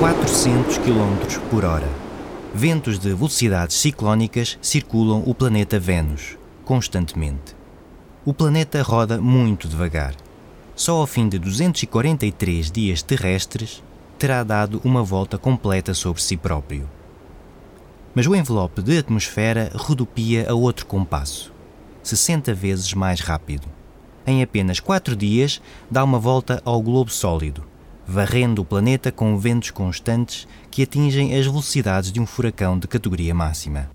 400 km por hora. Ventos de velocidades ciclónicas circulam o planeta Vênus, constantemente. O planeta roda muito devagar. Só ao fim de 243 dias terrestres terá dado uma volta completa sobre si próprio. Mas o envelope de atmosfera rodopia a outro compasso, 60 vezes mais rápido. Em apenas 4 dias dá uma volta ao globo sólido, varrendo o planeta com ventos constantes que atingem as velocidades de um furacão de categoria máxima.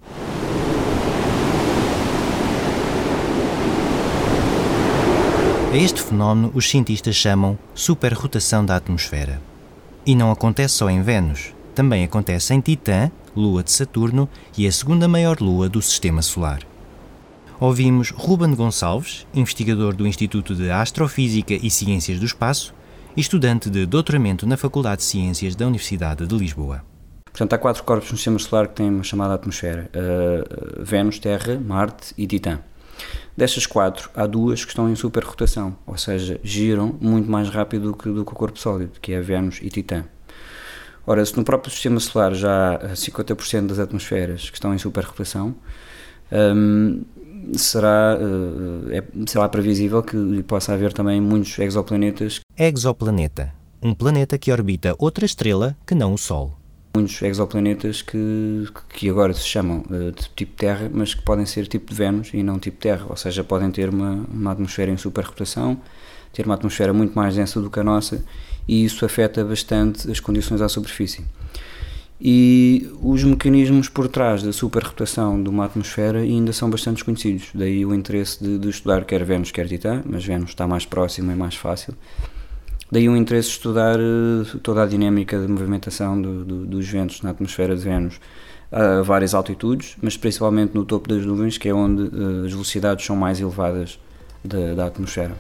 A este fenómeno os cientistas chamam superrotação da atmosfera. E não acontece só em Vênus, também acontece em Titã, lua de Saturno e a segunda maior lua do Sistema Solar. Ouvimos Ruben Gonçalves, investigador do Instituto de Astrofísica e Ciências do Espaço e estudante de doutoramento na Faculdade de Ciências da Universidade de Lisboa. Portanto, há 4 corpos no Sistema Solar que têm uma chamada atmosfera: Vênus, Terra, Marte e Titã. Destas 4, há 2 que estão em superrotação, ou seja, giram muito mais rápido do que o corpo sólido, que é Vênus e Titã. Ora, se no próprio Sistema Solar já há 50% das atmosferas que estão em superrotação, será previsível que possa haver também muitos exoplanetas. Exoplaneta, um planeta que orbita outra estrela que não o Sol. Muitos exoplanetas que agora se chamam de tipo Terra, mas que podem ser tipo de Vênus e não tipo Terra, ou seja, podem ter uma atmosfera em superrotação, ter uma atmosfera muito mais densa do que a nossa, e isso afeta bastante as condições à superfície. E os mecanismos por trás da superrotação de uma atmosfera ainda são bastante desconhecidos, daí o interesse de estudar quer Vênus quer Titã, mas Vênus está mais próximo e mais fácil. Daí o interesse de estudar toda a dinâmica de movimentação dos ventos na atmosfera de Vênus a várias altitudes, mas principalmente no topo das nuvens, que é onde as velocidades são mais elevadas da atmosfera.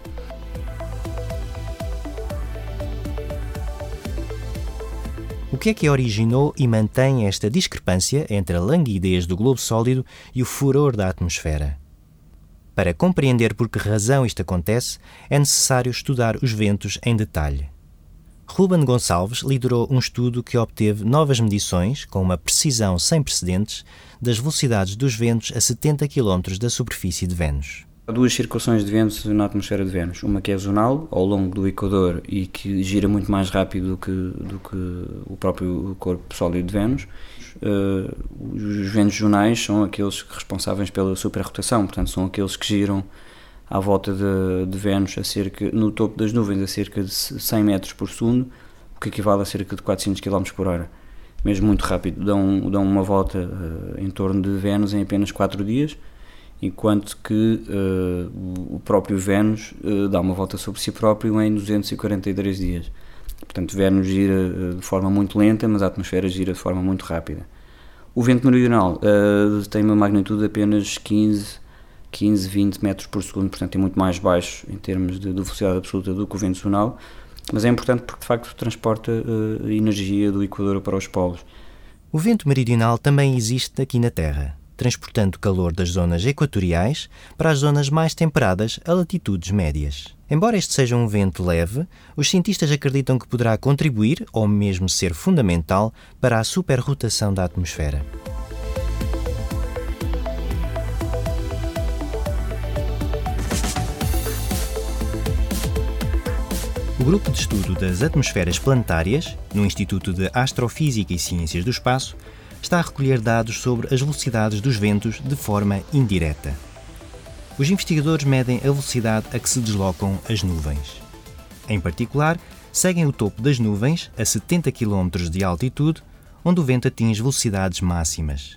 O que é que originou e mantém esta discrepância entre a languidez do globo sólido e o furor da atmosfera? Para compreender por que razão isto acontece, é necessário estudar os ventos em detalhe. Ruben Gonçalves liderou um estudo que obteve novas medições, com uma precisão sem precedentes, das velocidades dos ventos a 70 km da superfície de Vênus. Há 2 circulações de ventos na atmosfera de Vênus. Uma que é zonal, ao longo do Equador, e que gira muito mais rápido do que o próprio corpo sólido de Vênus. Os ventos zonais são aqueles responsáveis pela superrotação, portanto são aqueles que giram à volta de Vênus no topo das nuvens a cerca de 100 metros por segundo, o que equivale a cerca de 400 km por hora. Mesmo muito rápido, dão uma volta em torno de Vênus em apenas 4 dias, enquanto que o próprio Vênus dá uma volta sobre si próprio em 243 dias. Portanto, Vênus gira de forma muito lenta, mas a atmosfera gira de forma muito rápida. O vento meridional tem uma magnitude de apenas 15, 20 metros por segundo, portanto é muito mais baixo em termos de velocidade absoluta do que o vento zonal, mas é importante porque de facto transporta energia do Equador para os polos. O vento meridional também existe aqui na Terra, transportando calor das zonas equatoriais para as zonas mais temperadas a latitudes médias. Embora este seja um vento leve, os cientistas acreditam que poderá contribuir, ou mesmo ser fundamental, para a superrotação da atmosfera. O grupo de estudo das atmosferas planetárias, no Instituto de Astrofísica e Ciências do Espaço, está a recolher dados sobre as velocidades dos ventos de forma indireta. Os investigadores medem a velocidade a que se deslocam as nuvens. Em particular, seguem o topo das nuvens a 70 km de altitude, onde o vento atinge velocidades máximas.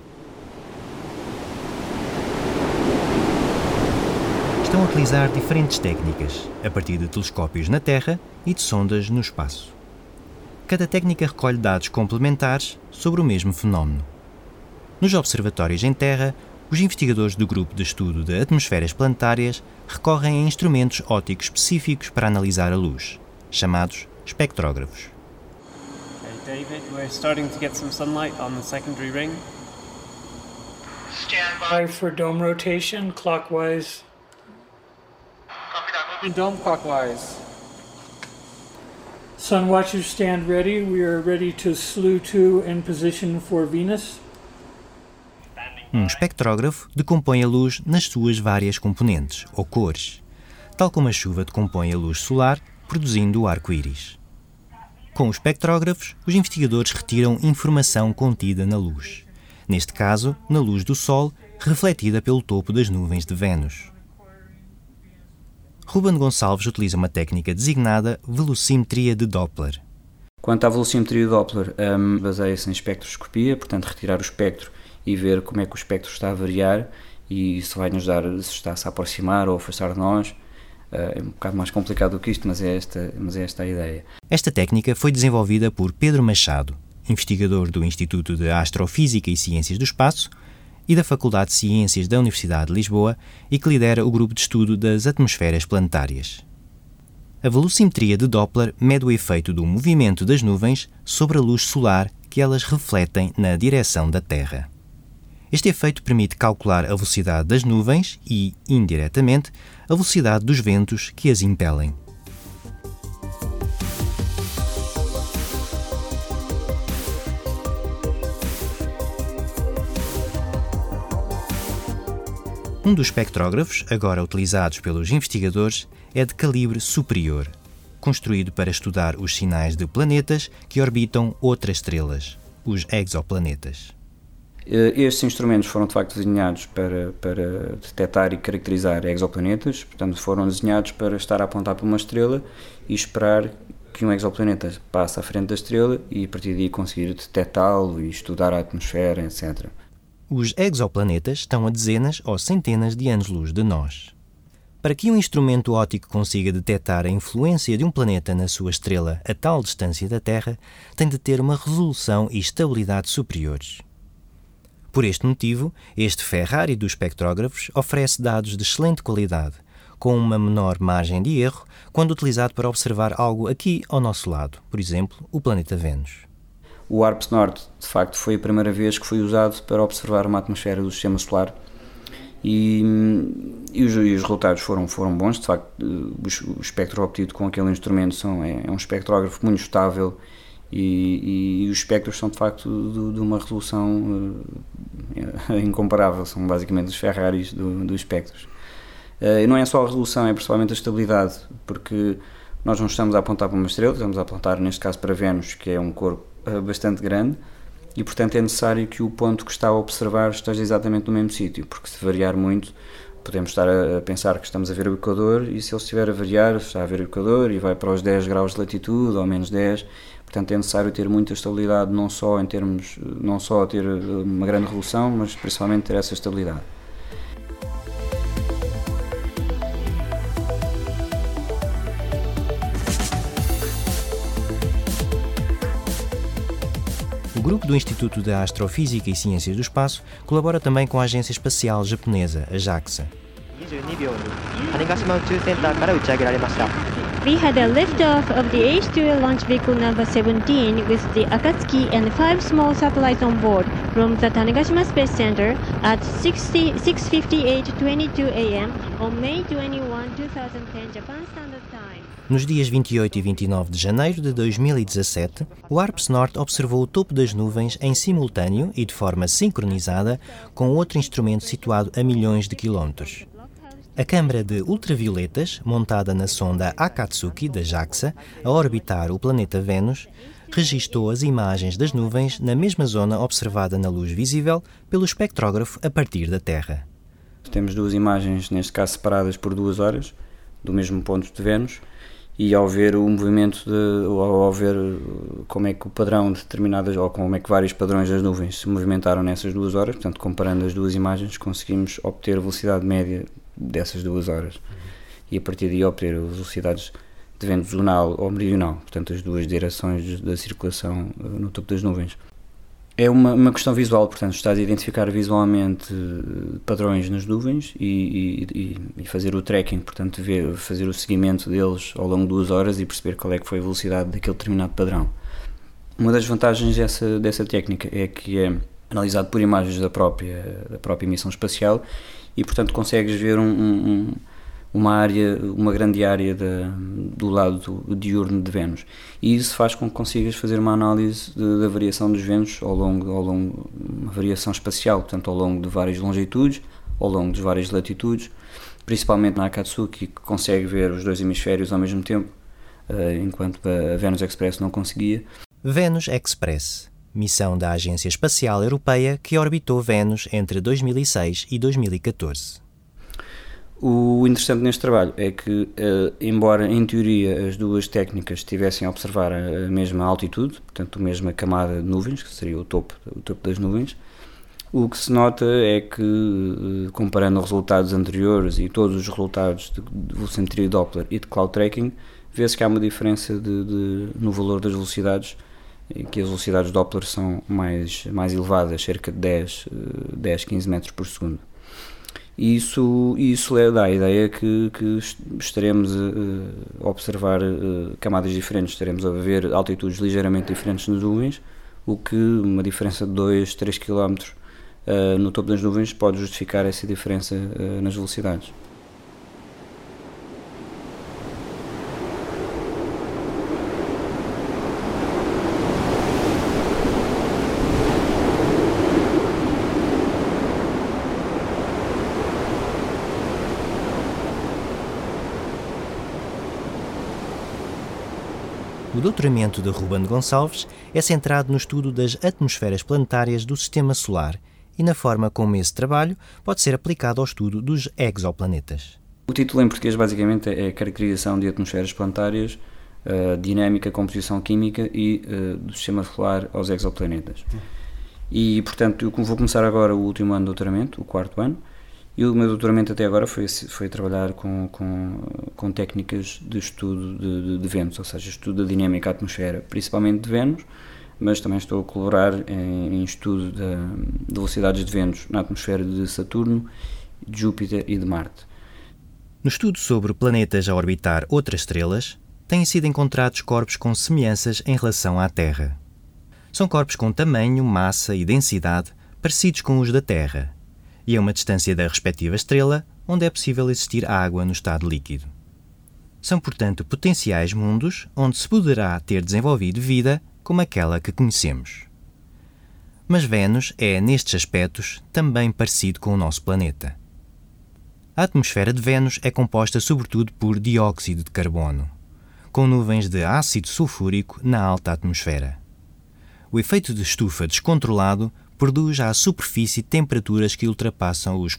Estão a utilizar diferentes técnicas, a partir de telescópios na Terra e de sondas no espaço. Cada técnica recolhe dados complementares sobre o mesmo fenómeno. Nos observatórios em Terra, os investigadores do grupo de estudo de atmosferas planetárias recorrem a instrumentos ópticos específicos para analisar a luz, chamados espectrógrafos. Okay, David, we're starting to get some sunlight on the secondary ring. Stand by for dome rotation, clockwise. Dome clockwise. Sun watchers stand ready. We are ready to slew to and position for Venus. Um espectrógrafo decompõe a luz nas suas várias componentes, ou cores, tal como a chuva decompõe a luz solar, produzindo o arco-íris. Com os espectrógrafos, os investigadores retiram informação contida na luz, neste caso, na luz do Sol, refletida pelo topo das nuvens de Vênus. Ruben Gonçalves utiliza uma técnica designada velocimetria de Doppler. Quanto à velocimetria de Doppler, baseia-se em espectroscopia, portanto retirar o espectro e ver como é que o espectro está a variar, e isso vai nos dar se está-se a aproximar ou a afastar de nós. É um bocado mais complicado do que isto, mas é esta a ideia. Esta técnica foi desenvolvida por Pedro Machado, investigador do Instituto de Astrofísica e Ciências do Espaço e da Faculdade de Ciências da Universidade de Lisboa, e que lidera o grupo de estudo das atmosferas planetárias. A velocimetria de Doppler mede o efeito do movimento das nuvens sobre a luz solar que elas refletem na direção da Terra. Este efeito permite calcular a velocidade das nuvens e, indiretamente, a velocidade dos ventos que as impelem. Um dos espectrógrafos, agora utilizados pelos investigadores, é de calibre superior, construído para estudar os sinais de planetas que orbitam outras estrelas, os exoplanetas. Estes instrumentos foram de facto desenhados para detectar e caracterizar exoplanetas, portanto foram desenhados para estar a apontar para uma estrela e esperar que um exoplaneta passe à frente da estrela e a partir daí conseguir detectá-lo e estudar a atmosfera, etc. Os exoplanetas estão a dezenas ou centenas de anos-luz de nós. Para que um instrumento óptico consiga detectar a influência de um planeta na sua estrela a tal distância da Terra, tem de ter uma resolução e estabilidade superiores. Por este motivo, este Ferrari dos espectrógrafos oferece dados de excelente qualidade, com uma menor margem de erro, quando utilizado para observar algo aqui ao nosso lado, por exemplo, o planeta Vênus. O ARPS-Nord, de facto, foi a primeira vez que foi usado para observar uma atmosfera do Sistema Solar e os resultados foram bons. De facto, o espectro obtido com aquele instrumento é um espectrógrafo muito estável e os espectros são, de facto, de uma resolução incomparável. São basicamente os Ferraris dos espectros. E não é só a resolução, é principalmente a estabilidade, porque nós não estamos a apontar para uma estrela, estamos a apontar, neste caso, para Vênus, que é um corpo bastante grande, e portanto é necessário que o ponto que está a observar esteja exatamente no mesmo sítio, porque se variar muito podemos estar a pensar que estamos a ver o Equador, e se ele estiver a variar, está a ver o Equador e vai para os 10 graus de latitude ou menos 10, portanto é necessário ter muita estabilidade, não só ter uma grande resolução, mas principalmente ter essa estabilidade. O grupo do Instituto de Astrofísica e Ciências do Espaço colabora também com a Agência Espacial Japonesa, a JAXA. We had a liftoff of the H2 launch vehicle number 17 with the Akatsuki and 5 small satellites on board from the Tanegashima Space Center at 6:58:22 a.m. on May 21, 2010 Japan Standard Time. Nos dias 28 e 29 de janeiro de 2017, o ARPS-Nord observou o topo das nuvens em simultâneo e de forma sincronizada com outro instrumento situado a milhões de quilómetros. A câmara de ultravioletas, montada na sonda Akatsuki da JAXA, a orbitar o planeta Vênus, registou as imagens das nuvens na mesma zona observada na luz visível pelo espectrógrafo a partir da Terra. Temos duas imagens, neste caso separadas por 2 horas, do mesmo ponto de Vênus, e ao ver o movimento, ao ver como é que o padrão de determinadas, ou como é que vários padrões das nuvens se movimentaram nessas 2 horas, portanto, comparando as duas imagens, conseguimos obter a velocidade média dessas 2 horas. E a partir daí obter velocidades de vento zonal ou meridional, portanto, as duas direções da circulação no topo das nuvens. É uma questão visual, portanto, estás a identificar visualmente padrões nas nuvens e fazer o tracking, portanto, fazer o seguimento deles ao longo de 2 horas e perceber qual é que foi a velocidade daquele determinado padrão. Uma das vantagens dessa técnica é que é analisado por imagens da própria emissão espacial e, portanto, consegues ver uma grande área do lado diurno de Vênus. E isso faz com que consigas fazer uma análise da variação dos Vênus ao longo uma variação espacial, portanto ao longo de várias longitudes, ao longo de várias latitudes, principalmente na Akatsuki, que consegue ver os 2 hemisférios ao mesmo tempo, enquanto a Venus Express não conseguia. Venus Express, missão da Agência Espacial Europeia que orbitou Vênus entre 2006 e 2014. O interessante neste trabalho é que, embora em teoria as duas técnicas estivessem a observar a mesma altitude, portanto a mesma camada de nuvens, que seria o topo das nuvens, o que se nota é que, comparando resultados anteriores e todos os resultados de velocidade Doppler e de cloud tracking, vê-se que há uma diferença no valor das velocidades, em que as velocidades Doppler são mais elevadas, cerca de 10-15 metros por segundo. E isso dá a ideia que estaremos a observar camadas diferentes, estaremos a ver altitudes ligeiramente diferentes nas nuvens, o que uma diferença de 2-3 km no topo das nuvens pode justificar essa diferença nas velocidades. O doutoramento de Ruben Gonçalves é centrado no estudo das atmosferas planetárias do Sistema Solar e na forma como esse trabalho pode ser aplicado ao estudo dos exoplanetas. O título em português basicamente é a caracterização de atmosferas planetárias, dinâmica, composição química e do Sistema Solar aos exoplanetas. E, portanto, eu vou começar agora o último ano de doutoramento, o 4º ano, e o meu doutoramento até agora foi trabalhar com técnicas de estudo de Vênus, ou seja, estudo da dinâmica da atmosfera, principalmente de Vênus, mas também estou a colaborar em estudo de velocidades de Vênus na atmosfera de Saturno, de Júpiter e de Marte. No estudo sobre planetas a orbitar outras estrelas, têm sido encontrados corpos com semelhanças em relação à Terra. São corpos com tamanho, massa e densidade parecidos com os da Terra, e a uma distância da respectiva estrela, onde é possível existir água no estado líquido. São, portanto, potenciais mundos onde se poderá ter desenvolvido vida como aquela que conhecemos. Mas Vênus é, nestes aspectos, também parecido com o nosso planeta. A atmosfera de Vênus é composta sobretudo por dióxido de carbono, com nuvens de ácido sulfúrico na alta atmosfera. O efeito de estufa descontrolado produz à superfície temperaturas que ultrapassam os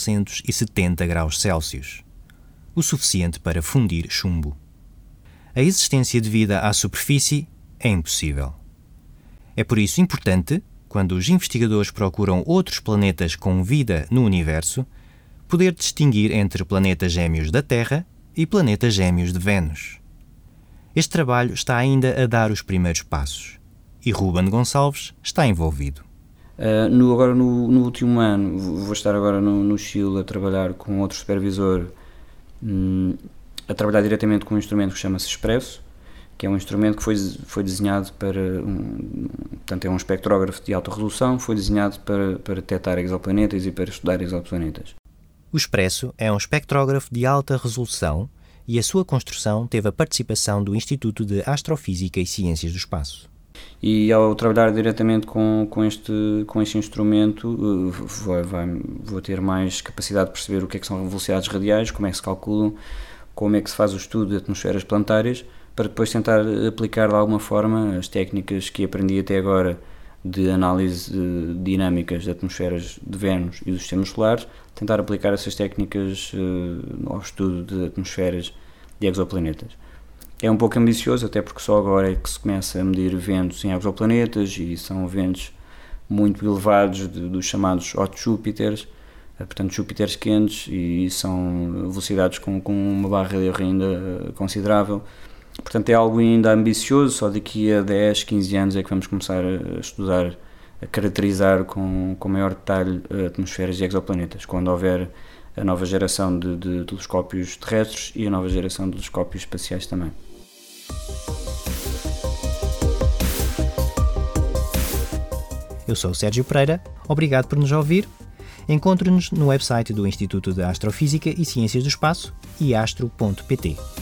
470 graus Celsius, o suficiente para fundir chumbo. A existência de vida à superfície é impossível. É por isso importante, quando os investigadores procuram outros planetas com vida no universo, poder distinguir entre planetas gêmeos da Terra e planetas gêmeos de Vênus. Este trabalho está ainda a dar os primeiros passos, e Ruben Gonçalves está envolvido. Agora no último ano, vou estar agora no Chile a trabalhar com outro supervisor, a trabalhar diretamente com um instrumento que chama-se Expresso, que é um instrumento que foi desenhado portanto é um espectrógrafo de alta resolução, foi desenhado para detectar exoplanetas e para estudar exoplanetas. O Expresso é um espectrógrafo de alta resolução e a sua construção teve a participação do Instituto de Astrofísica e Ciências do Espaço. E ao trabalhar diretamente com este instrumento, vou ter mais capacidade de perceber o que é que são velocidades radiais, como é que se calculam, como é que se faz o estudo de atmosferas planetárias, para depois tentar aplicar de alguma forma as técnicas que aprendi até agora de análise dinâmicas de atmosferas de Vênus e dos sistemas solares, tentar aplicar essas técnicas ao estudo de atmosferas de exoplanetas. É um pouco ambicioso, até porque só agora é que se começa a medir ventos em exoplanetas e são ventos muito elevados dos chamados hot Júpiteres, portanto Júpiteres quentes, e são velocidades com uma barra de erro ainda considerável. Portanto é algo ainda ambicioso, só daqui a 10, 15 anos é que vamos começar a estudar, a caracterizar com maior detalhe atmosferas de exoplanetas, quando houver a nova geração de telescópios terrestres e a nova geração de telescópios espaciais também. Eu sou o Sérgio Pereira, obrigado por nos ouvir. Encontre-nos no website do Instituto de Astrofísica e Ciências do Espaço, iastro.pt.